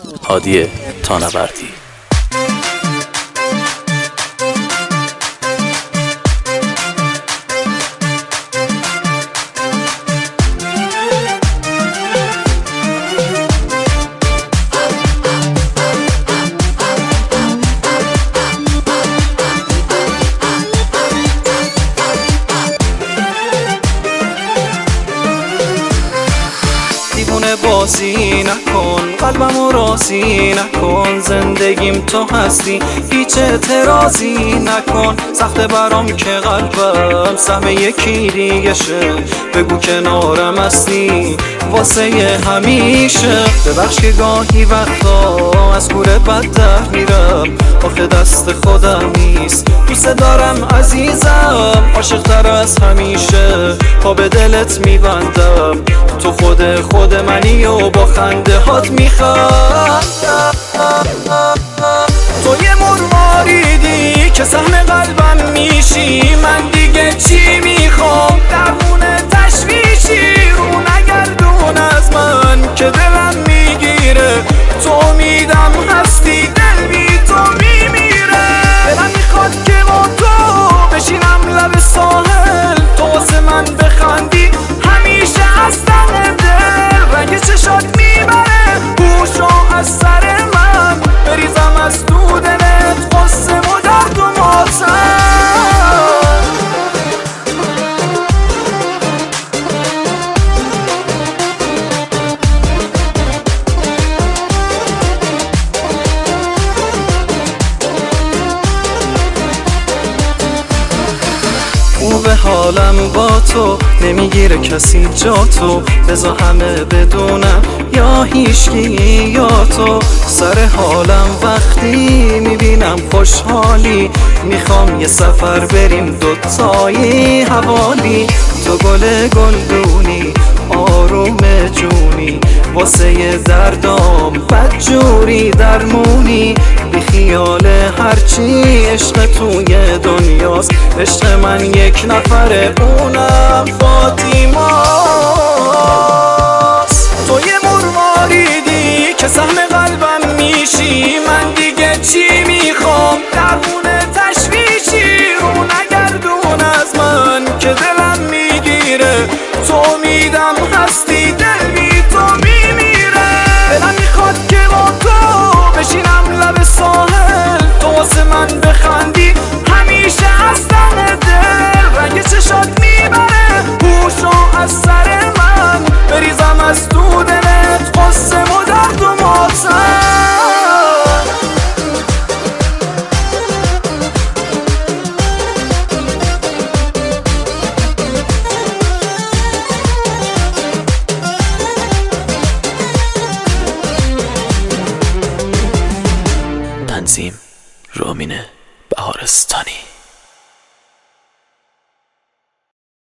هادی تانوردی. دیوونه بازی نکن، قلبمو راضی نکن، زندگیم تو هستی هیچ اعتراضی نکن. سخته برام که قلبم سهم یکی دیگه شه، بگو کنارم هستی واسه همیشه. ببخش که گاهی وقتا از کوره بد در میرم، آخه دست خودم نیست، دوست دارم عزیزم، عاشق تر از همیشه پا به دلت میبندم، تو خود منی و با خنده هات میخوام. تو یه مرماریدی که سهم قلبم میشی، من دیگه چی میخوام؟ درمونه تشویشی رو نگردون از من که دلم میگیره، تو میدم هستی دل بی تو میمیره. دلم میخواد که با تو بشینم لب ساحل، تو واسه من بخندی همیشه از تن دل، رنگ چشات میبره هوشو از سر من، بریزم از تو دلت قصه و درد و ماتم. خوبه حالم با تو، نمیگیره کسی جا تو، بذار همه بدونم یا هیچکی یا تو. سر حالم وقتی میبینم خوشحالی، میخوام یه سفر بریم دوتایی حوالی. تو گل گلدونی آروم جونی، واسه دردام بدجوری درمونی، بی خیال هرچی عشق توی دنیاست، عشق من یک نفره اونم فاطیماست. تو یه مرماریدی که سهم قلبم میشی، من دیگه چی میخوام؟ درمونه تشویشی رو نگردون از من که دلم میگیره، تو میدم هستی دل بی تو میمیره. دلم میخواد که با تو بشینم لب ساحل، تو واسه من بخندی همیشه از تن دل، رنگ چشات میبره هوشو از سر من، بریزم از تو دلت قصه و درد و ماتم. تنظیم رامین بهارستانی.